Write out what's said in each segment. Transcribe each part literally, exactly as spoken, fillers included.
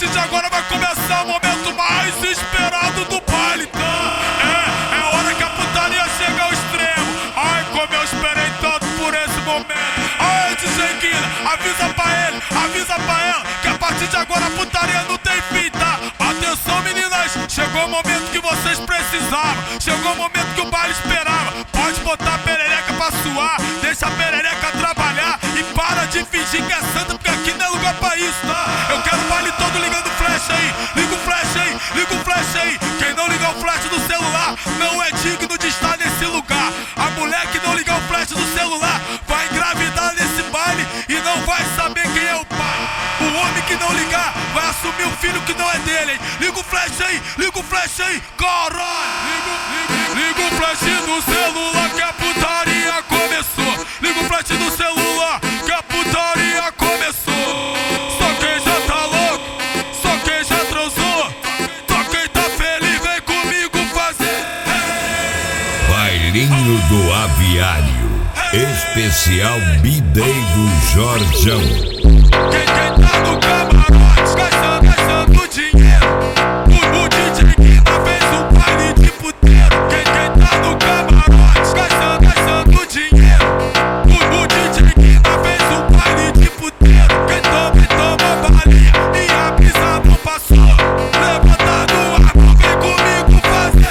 partir de agora vai começar o momento mais esperado do baile, tá? É, é hora que a putaria chega ao extremo. Ai, como eu esperei tanto por esse momento. Ai, D J Guina, avisa pra ele, avisa pra ela que a partir de agora a putaria não tem fim, tá? Atenção, meninas, chegou o momento que vocês precisavam. Chegou o momento que o baile esperava. Pode botar a perereca pra suar, deixa a perereca trabalhar e para de fingir que é santa, porque aqui não é lugar pra isso, tá? Eu quero o baile todo ligando flash aí, liga o flash aí, liga o flash aí. Quem não ligar o flash do celular não é digno de estar nesse lugar. A mulher que não ligar o flash do celular vai engravidar nesse baile e não vai saber quem é o pai. O homem que não ligar vai assumir o filho que não é dele, hein? Liga o flash aí, liga o flash aí, caralho! Liga, liga, liga o flash do celular que a putaria começou. Liga o flash do celular que a putaria começou. Só quem já tá louco, só quem já transou, só quem tá feliz vem comigo fazer. Bailinho do Aviário, especial B-Day do Jorjão. Quem, quem tá no camarote gastando, gastando dinheiro. O, o D J Guina fez um baile de puteiro. Quem, quem tá no camarote gastando, gastando dinheiro. O, o D J Guina fez um baile de puteiro. Quem toma e toma balinha e a brisa não passou. Levanta no ar, vem comigo fazer.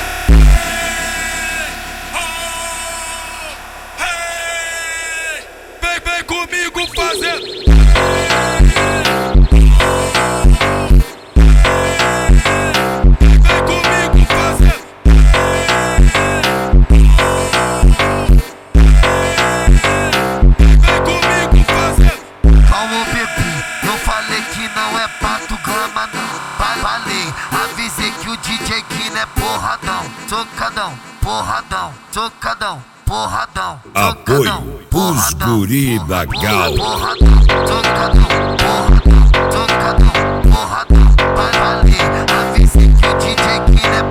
Hey, hey, vem, vem comigo fazer. Avisei que o D J Guina é porradão, tocadão, porradão, tocadão, porradão, apoio os guri da Gal. Porradão, tocadão, porradão, tocadão, porradão, vai valer. Avisei que o D J Guina é